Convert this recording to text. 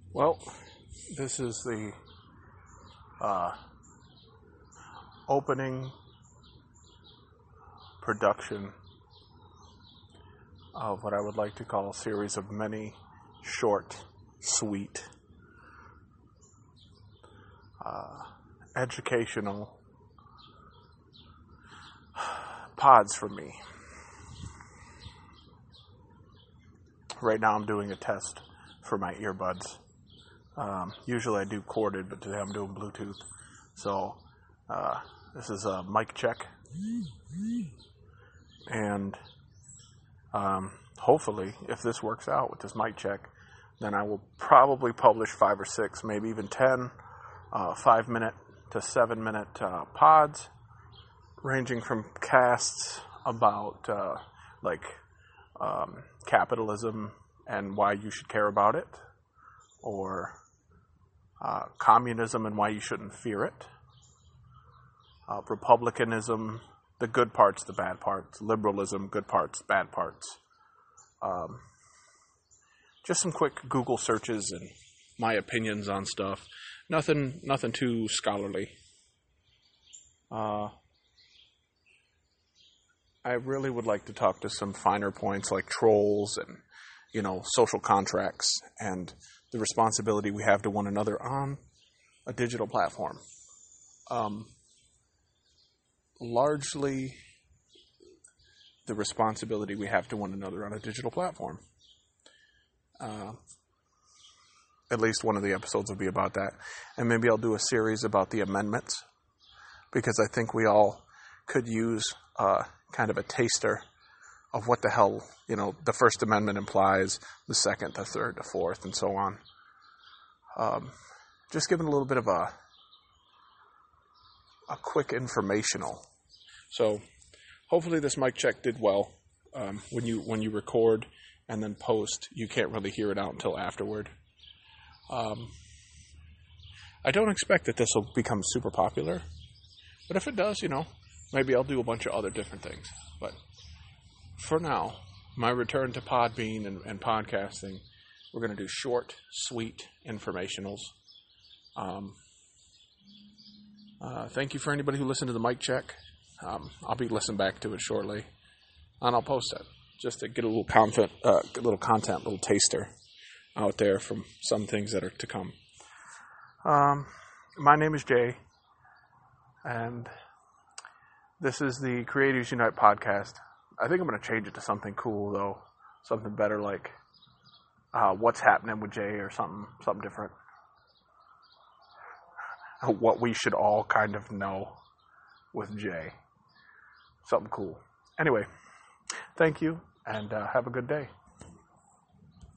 Well, this is the opening production of what I would like to call a series of many short, sweet, educational pods for me. Right now I'm doing a test for my earbuds. Usually I do corded, but today I'm doing Bluetooth. So this is a mic check. And hopefully, if this works out with this mic check, then I will probably publish 5 or 6, maybe even 10 5-minute to 7-minute pods, ranging from casts about capitalism and why you should care about it, or communism and why you shouldn't fear it, republicanism, the good parts, the bad parts, liberalism, good parts, bad parts. Just some quick Google searches and my opinions on stuff. Nothing too scholarly. I really would like to talk to some finer points like trolls and, social contracts and the responsibility we have to one another on a digital platform. Largely the responsibility we have to one another on a digital platform. At least one of the episodes will be about that. And maybe I'll do a series about the amendments, because I think we all could use kind of a taster of what the hell, the First Amendment implies, the Second, the Third, the Fourth, and so on. Just giving a little bit of a quick informational. So hopefully this mic check did well. When you record and then post, you can't really hear it out until afterward. I don't expect that this will become super popular, but if it does, maybe I'll do a bunch of other different things. But for now, my return to Podbean and podcasting, we're going to do short, sweet informationals. Thank you for anybody who listened to the mic check. I'll be listening back to it shortly, and I'll post it just to get a little content, little taster out there from some things that are to come. My name is Jay, and this is the Creatives Unite podcast. I think I'm going to change it to something cool, though. Something better, like What's Happening with Jay, or something different. What we should all kind of know with Jay. Something cool. Anyway, thank you, and have a good day.